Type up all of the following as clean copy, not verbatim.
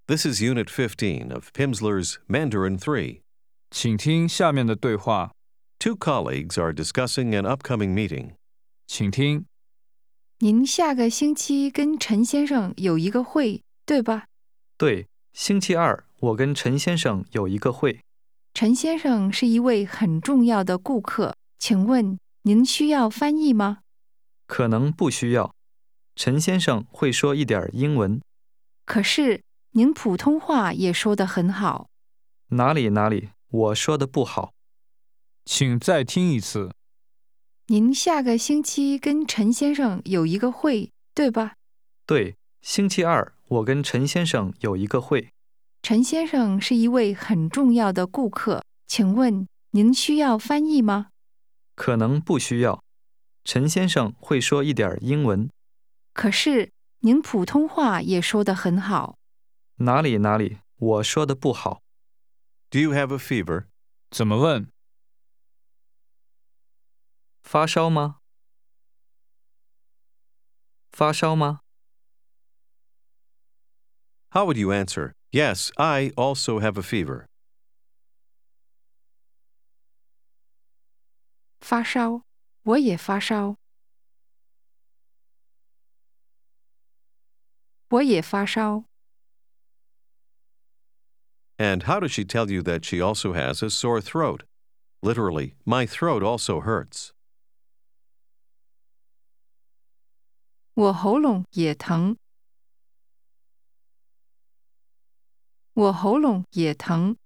This is Unit 15 of Pimsleur's Mandarin 3. 请听下面的对话， Two colleagues are discussing an upcoming meeting. 请听。 您下个星期跟陈先生有一个会，对吧？ 对，星期二我跟陈先生有一个会。 陈先生是一位很重要的顾客，请问您需要翻译吗？ 可能不需要。陈先生会说一点英文。 可是您普通话也说得很好。 哪里，我说的不好。 请再听一次。 您下个星期跟陈先生有一个会，对吧？ 对，星期二我跟陈先生有一个会。 陈先生是一位很重要的顾客，请问您需要翻译吗？ 可能不需要。陈先生会说一点英文。 可是您普通话也说得很好。 哪里，我说的不好。 Do you have a fever? 怎么问？ 发烧吗？发烧吗？ How would you answer? Yes, I also have a fever. 发烧，我也发烧。我也发烧。 And how does she tell you that she also has a sore throat? Literally, my throat also hurts. 我喉咙也疼。我喉咙也疼。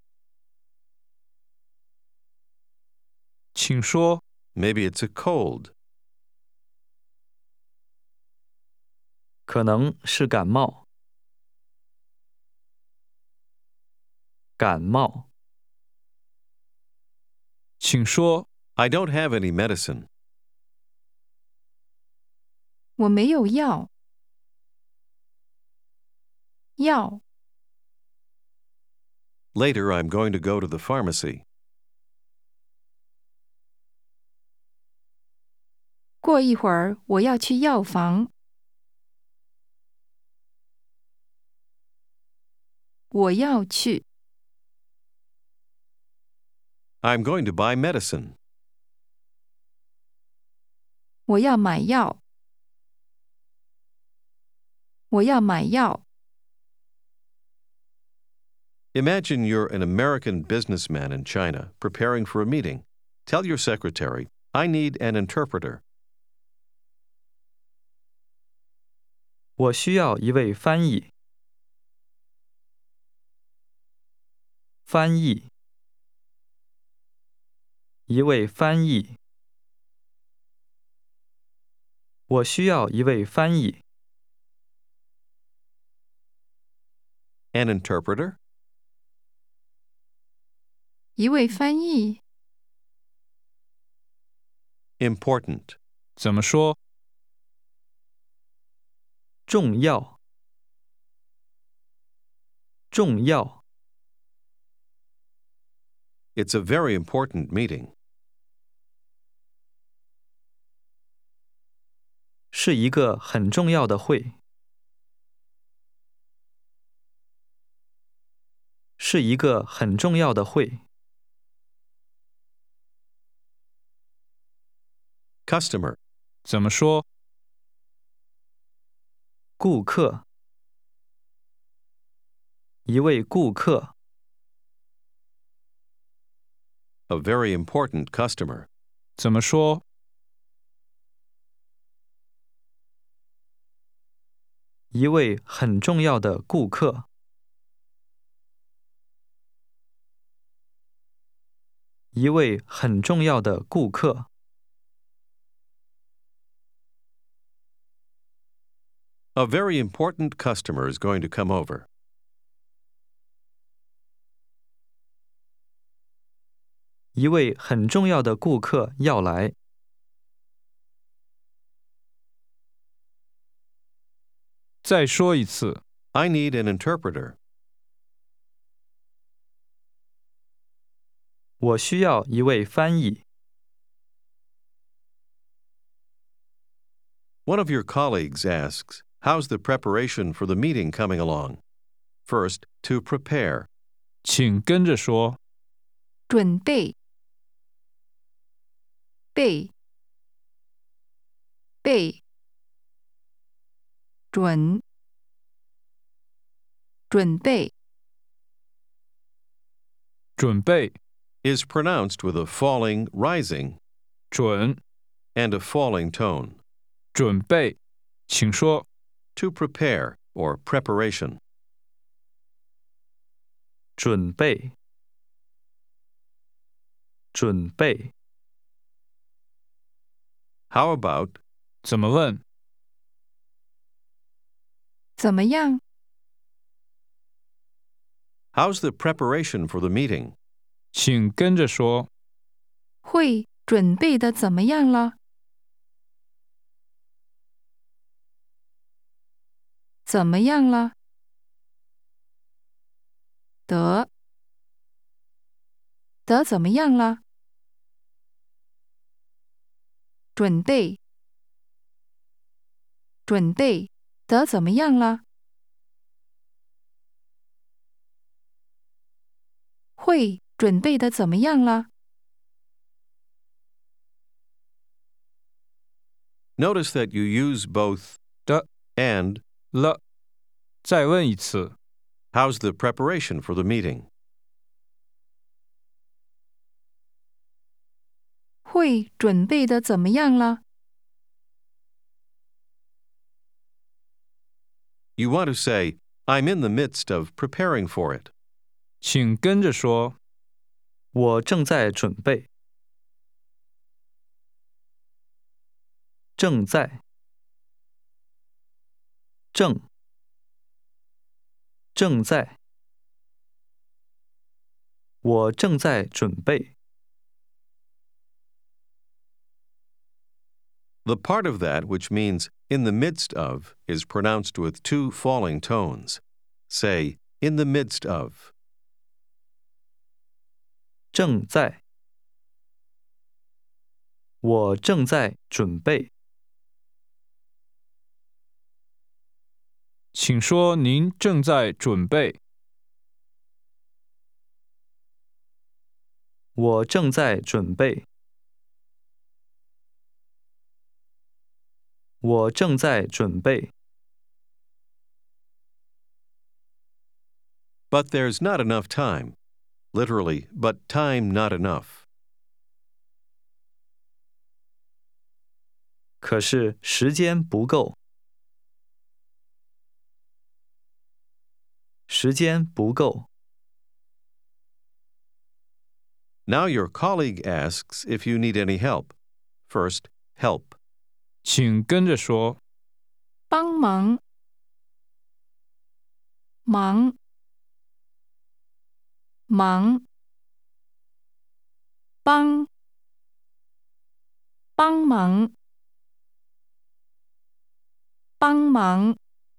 请说。 Maybe it's a cold. 可能是感冒。感冒。 请说。 I don't have any medicine. 我没有药。药。 Later, I'm going to go to the pharmacy. 过一会儿我要去药房。我要去。 I'm going to buy medicine. 我要买药。我要买药。 Imagine you're an American businessman in China preparing for a meeting. Tell your secretary, I need an interpreter. 我需要一位翻译。翻译。一位翻译。我需要一位翻译。 An interpreter? 一位翻译。 Important. 怎么说？ 重要。重要。 It's a very important meeting. 是一个很重要的会。是一个很重要的会。 Customer. 怎么说？ 顾客。一位顾客。 A very important customer. 怎么说？ 一位很重要的顾客。一位很重要的顾客。 A very important customer is going to come over. 一位很重要的顾客要来。 再说一次。 I need an interpreter. 我需要一位翻译。 One of your colleagues asks, how's the preparation for the meeting coming along? First, to prepare. 请跟着说。 准备，备，备，准，准备， 准备， Is pronounced with a falling, rising, 准， and a falling tone. 准备，请说。 To prepare, or preparation. 准备，准备， How about, 怎么问？ 怎么样？ how's the preparation for the meeting? 请跟着说。 会准备的怎么样了？怎么样了？得怎么样了？准备得怎么样了？会准备的怎么样了？ Notice that you use both 的 and. 了，再问一次。 How's the preparation for the meeting? 会准备的怎么样了？ You want to say, I'm in the midst of preparing for it. 请跟着说。 我正在准备，正在，正在，我正在准备。 The part of that which means in the midst of is pronounced with two falling tones. Say, in the midst of. 正在，我正在准备。 请说您正在准备。 我正在准备。我正在准备。 But there's not enough time. Literally, but time not enough. 可是时间不够。时间不够。 Now your colleague asks if you need any help. First, help. 请跟着说。 帮忙，忙，忙，帮忙，帮忙。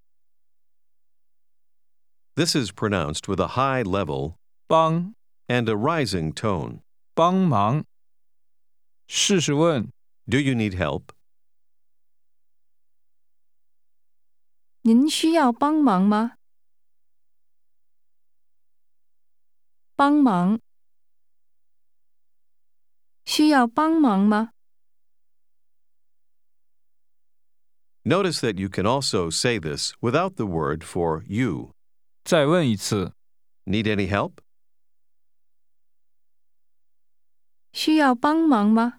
This is pronounced with a high level 帮 and a rising tone. 帮忙。试试问。 Do you need help? 您需要帮忙吗？帮忙，需要帮忙吗？ Notice that you can also say this without the word for you. 再问一次。 Need any help? 需要帮忙吗？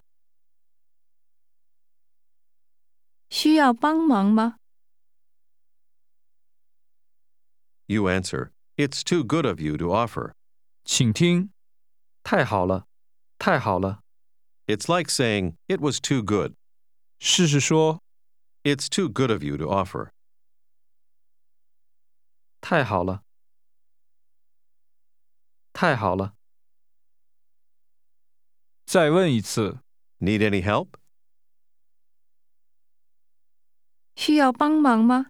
需要帮忙吗？ You answer, It's too good of you to offer. 请听。 太好了，太好了。 It's like saying, It was too good. 试试说。 It's too good of you to offer. 太好了，太好了。 再问一次。 Need any help? 需要帮忙吗？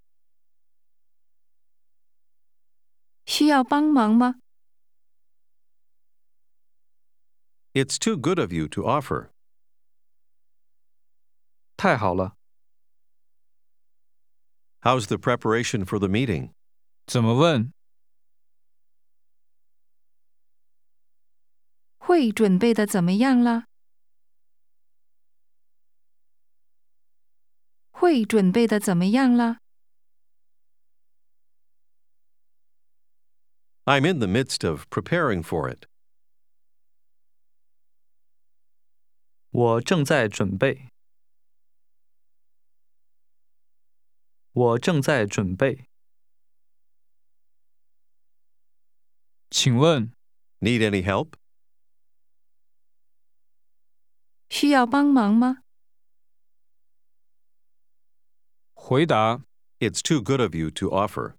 需要帮忙吗？ It's too good of you to offer. 太好了， How's the preparation for the meeting? 怎么问？ 会准备的怎么样了？会准备的怎么样了？ I'm in the midst of preparing for it. 我正在准备。我正在准备。 请问 Need any help? 需要帮忙吗？ 回答 It's too good of you to offer.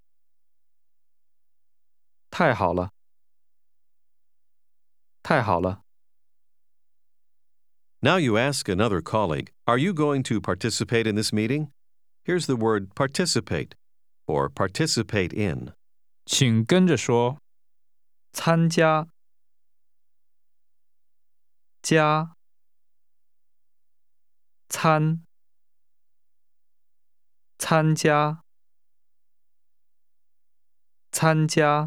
太好了。太好了。 Now you ask another colleague, Are you going to participate in this meeting? Here's the word participate, or participate in. 请跟着说。 参加。加。参。参加。参加。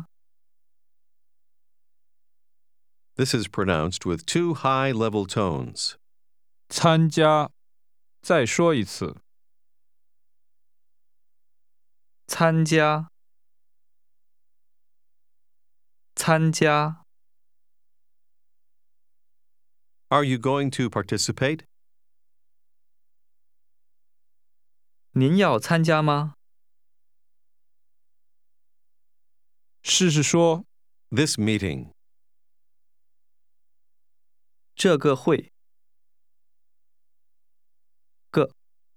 This is pronounced with two high-level tones. 参加。再说一次。 参加。参加。 Are you going to participate? 您要参加吗？ 试试说。 This meeting. 这个会。个。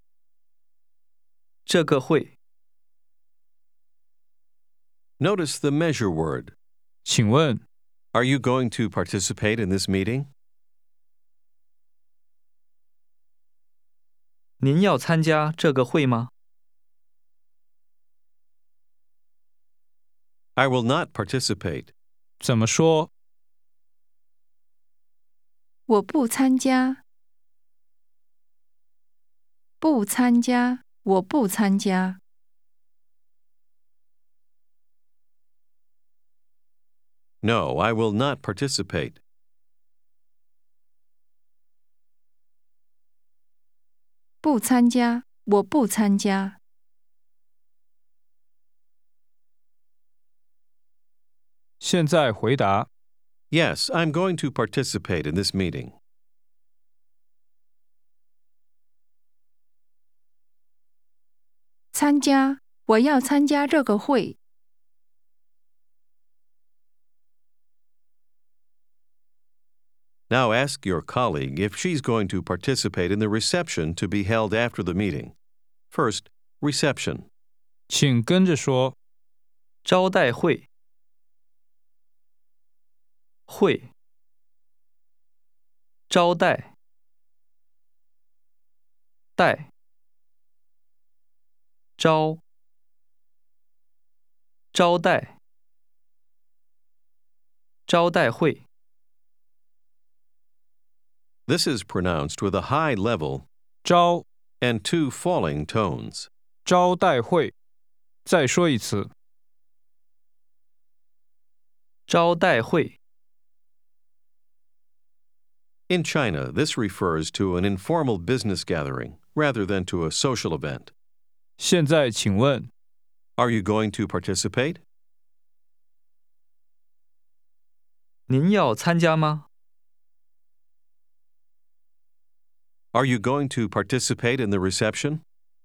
这个会。 Notice the measure word. 请问 Are you going to participate in this meeting? 您要参加这个会吗？ I will not participate. 怎么说？ 我不参加。不参加，我不参加。 No, I will not participate. 不参加，我不参加。 现在回答。 Yes, I'm going to participate in this meeting. 参加，我要参加这个会。 Now ask your colleague if she's going to participate in the reception to be held after the meeting. First, reception. 请跟着说。 招待会。会。招待。待。招。招待。招待会。 This is pronounced with a high level 招 and two falling tones. 招待会。再说一次。 招待会。 In China, this refers to an informal business gathering rather than to a social event. 现在请问 Are you going to participate? 您要参加吗？ Are you going to participate in the reception?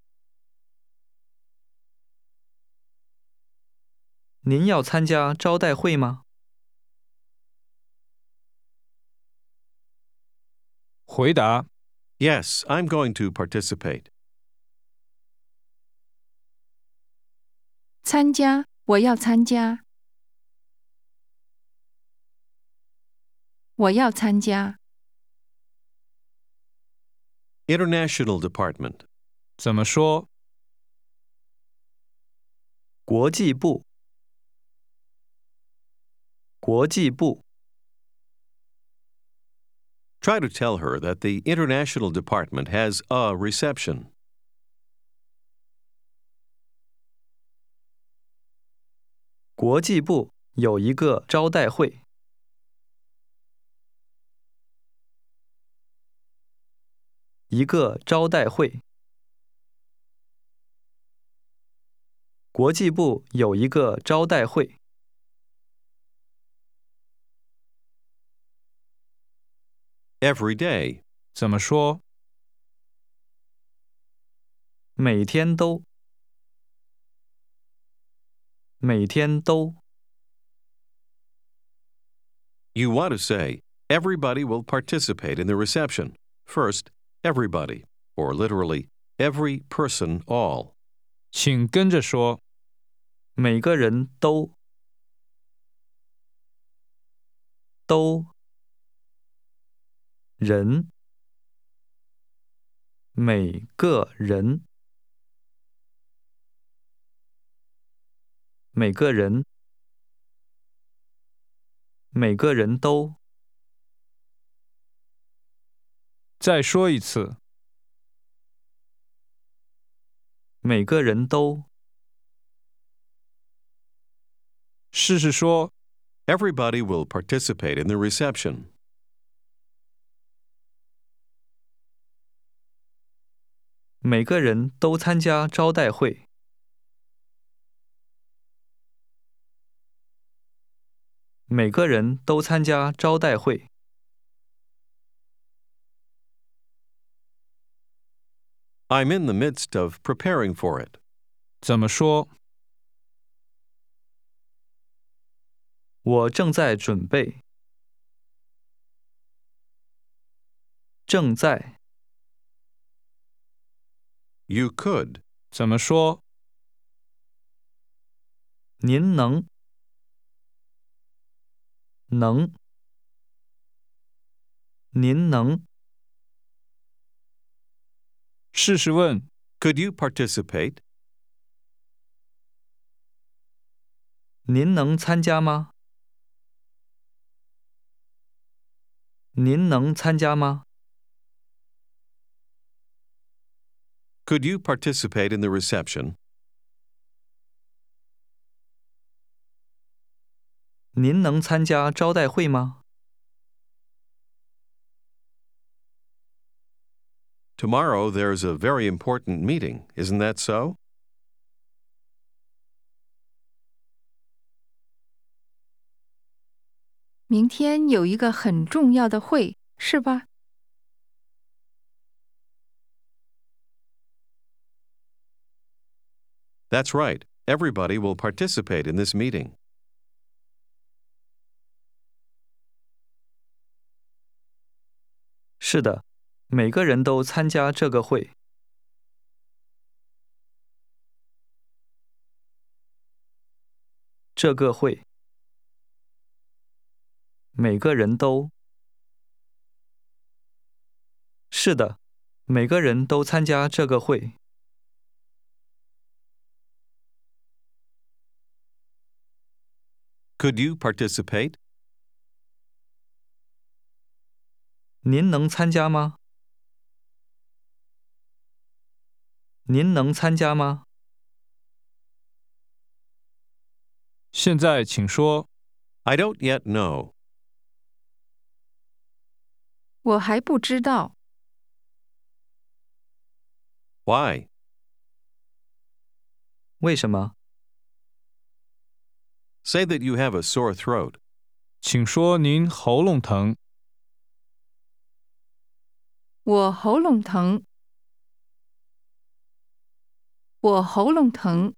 您要参加招待会吗？ 回答。 Yes, I'm going to participate. 参加，我要参加。我要参加。 International Department. 怎么说？ 国际部。国际部。 Try to tell her that the International Department has a reception. 国际部有一个招待会。 一个招待会。国际部有一个招待会。 Every day. 怎么说？ 每天都。每天都。 You want to say, everybody will participate in the reception. First, everybody, or literally, every person, all. 请跟着说。 每个人都。都。人。每个人。每个人。每个人都。 再说一次。 每个人都。 试试说。 Everybody will participate in the reception. 每个人都参加招待会。每个人都参加招待会。 I'm in the midst of preparing for it. 怎么说？ 我正在准备。正在。 You could. 怎么说？ 您能。能。您能。 试试问。 Could you participate? 您能参加吗？您能参加吗？ Could you participate in the reception? 您能参加招待会吗？ Tomorrow there's a very important meeting, isn't that so? 明天有一个很重要的会，是吧？ That's right. Everybody will participate in this meeting. 是的，每个人都参加这个会。这个会。每个人都。是的，每个人都参加这个会。 Could you participate? 您能参加吗？您能参加吗？ 现在请说。 I don't yet know. 我还不知道。 Why? 为什么？ Say that you have a sore throat. 请说您喉咙疼。 我喉咙疼。我喉咙疼。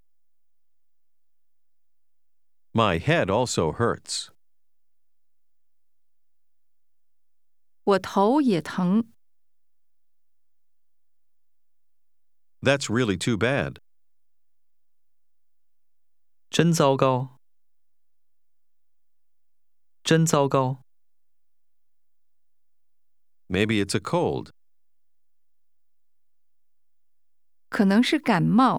My head also hurts. 我头也疼。 That's really too bad. 真糟糕。真糟糕。 Maybe it's a cold. 可能是感冒。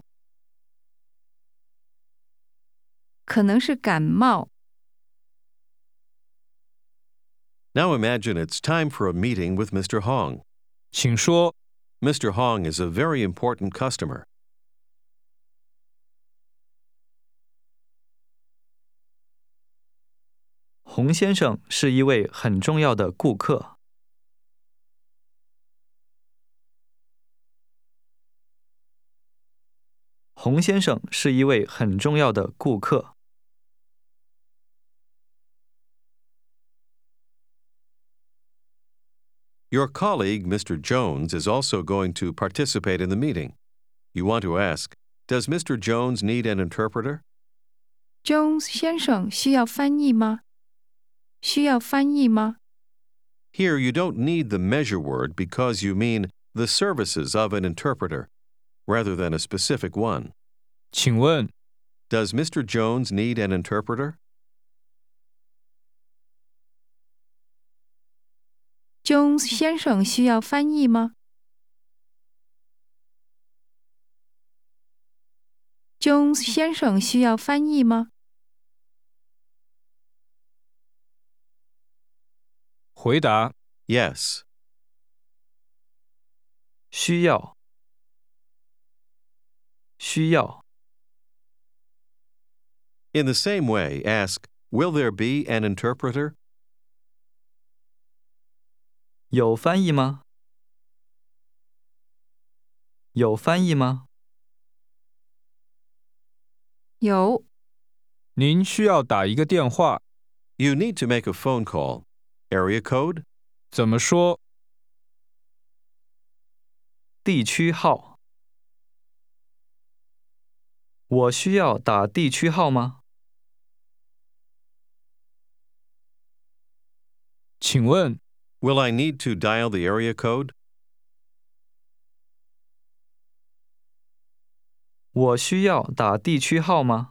可能是感冒。 Now imagine it's time for a meeting with Mr. Hong. 请说。 Mr. Hong is a very important customer. 洪先生是一位很重要的顾客。 洪先生是一位很重要的顾客。 Your colleague, Mr. Jones, is also going to participate in the meeting. You want to ask, does Mr. Jones need an interpreter? Jones 先生需要翻译吗？需要翻译吗？ Here you don't need the measure word because you mean the services of an interpreter, rather than a specific one. 请问 Does Mr. Jones need an interpreter? Jones 先生需要翻译吗？Jones 先生需要翻译吗？ 回答 Yes. 需要，需要。 In the same way, ask, will there be an interpreter? 有翻译吗？有翻译吗？ 有。 您需要打一个电话， You need to make a phone call. Area code? 怎么说？ 地区号。我需要打地区号吗？ 请问 Will I need to dial the area code? 我需要打地区号吗？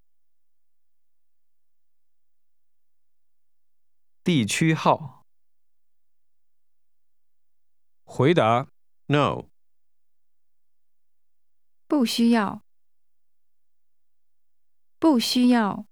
地区号。 回答 No. 不需要。不需要。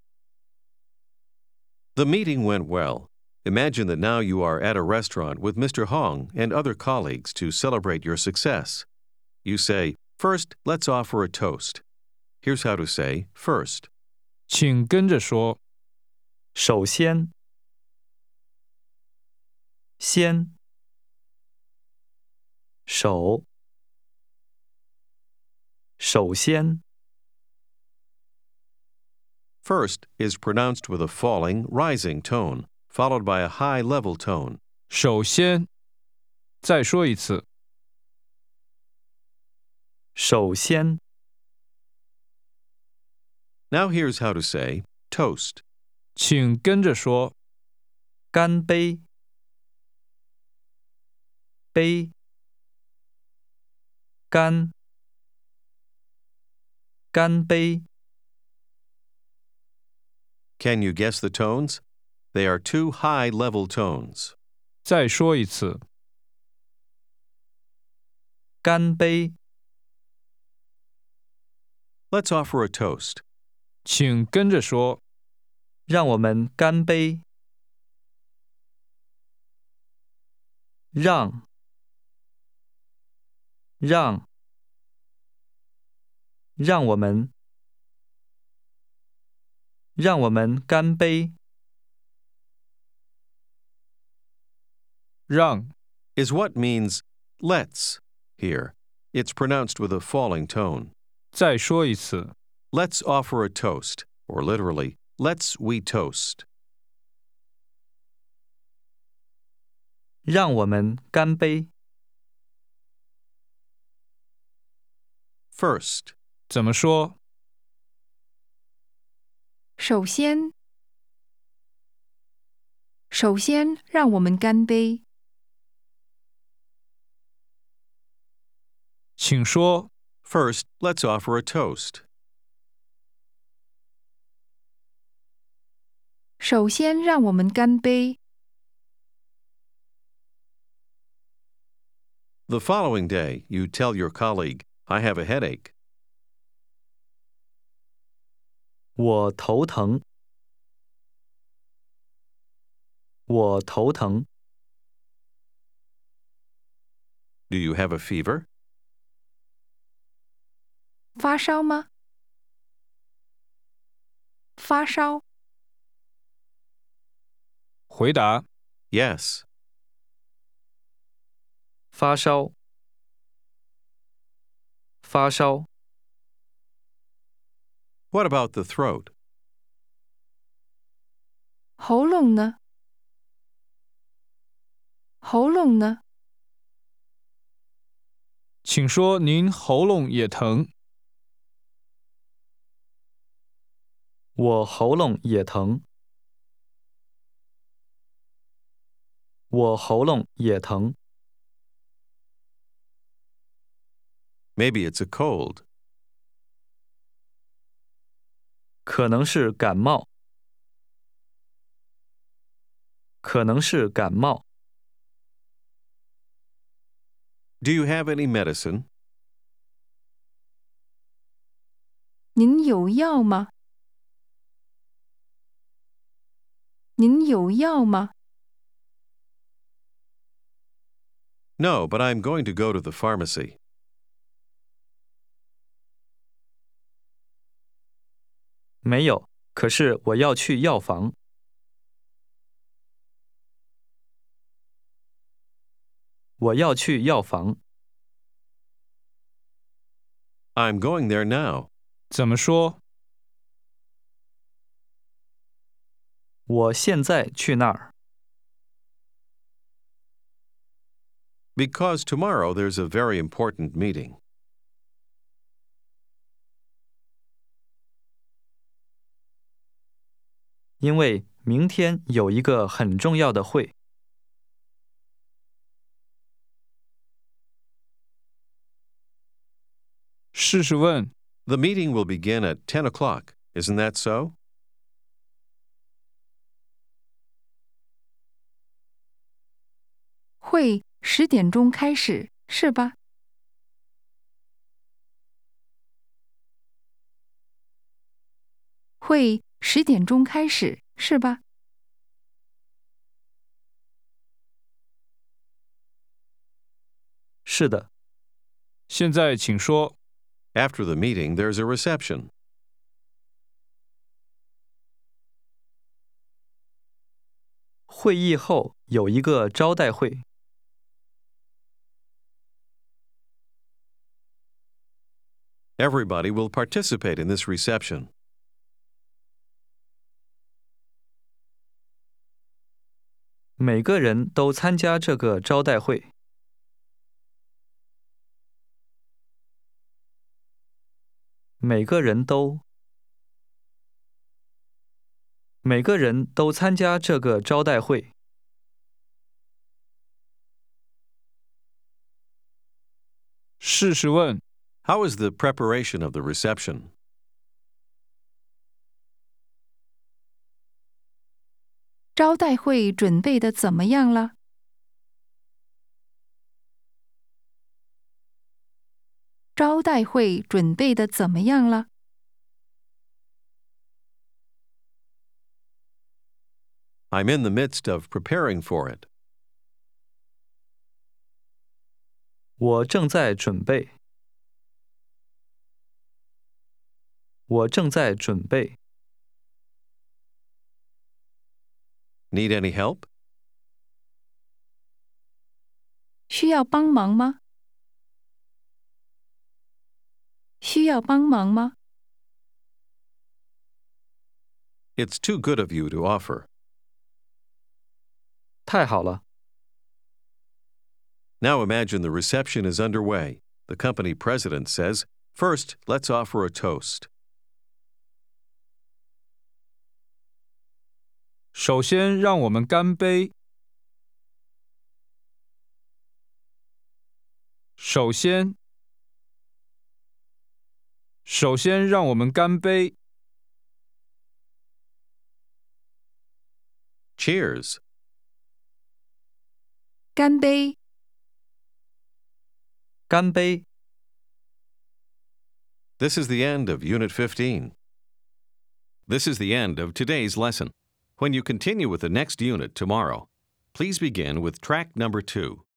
The meeting went well. Imagine that now you are at a restaurant with Mr. Hong and other colleagues to celebrate your success. You say, first, let's offer a toast. Here's how to say first. 请跟着说， 首先，先，首，首先， First is pronounced with a falling, rising tone, followed by a high level tone. 首先，再说一次， 首先， Now here's how to say toast. 请跟着说， 干杯，杯，干，干杯。 Can you guess the tones? They are two high level tones. 再说一次， 干杯， Let's offer a toast. 请跟着说， 让我们干杯。让，让，让我们，让我们干杯。 让 Is what means let's here. It's pronounced with a falling tone. 再说一次， Let's offer a toast, or literally, let's we toast. 让我们干杯。 First, 怎么说？ 首先，首先让我们干杯。 请说， first, let's offer a toast. 首先让我们干杯。 The following day, you tell your colleague, I have a headache. 我头疼，我头疼。 Do you have a fever? 发烧吗？发烧。 回答 Yes. 发烧，发烧。 What about the throat? 喉咙呢？喉咙呢？ 请说您喉咙也疼。 我喉咙也疼。我喉咙也疼。 Maybe it's a cold. 可能是感冒。可能是感冒。 Do you have any medicine? 您有药吗？您有药吗？ No, but I'm going to go to the pharmacy. 没有，可是我要去药房。我要去药房。 I'm going there now. 怎么说？ 我现在去那儿。 Because tomorrow there's a very important meeting. 因为明天有一个很重要的会。 试试问， The meeting will begin at 10 o'clock. Isn't that so? 会10点钟开始，是吧？会10点钟开始，是吧？ 是的。 现在请说。 After the meeting, there's a reception. 会议后有一个招待会。 Everybody will participate in this reception. 每个人都参加这个招待会。每个人都参加这个招待会。 试试问， How is the preparation of the reception? 招待会准备的怎么样了？招待会准备的怎么样了？ I'm in the midst of preparing for it. 我正在准备。我正在准备。 Need any help? 需要帮忙吗？需要帮忙吗？ It's too good of you to offer. 太好了。 Now imagine the reception is underway. The company president says, "First, let's offer a toast." 首先让我们干杯。首先让我们干杯。 Cheers. 干杯！ 干杯！ This is the end of Unit 15. This is the end of today's lesson. When you continue with the next unit tomorrow, please begin with track number 2.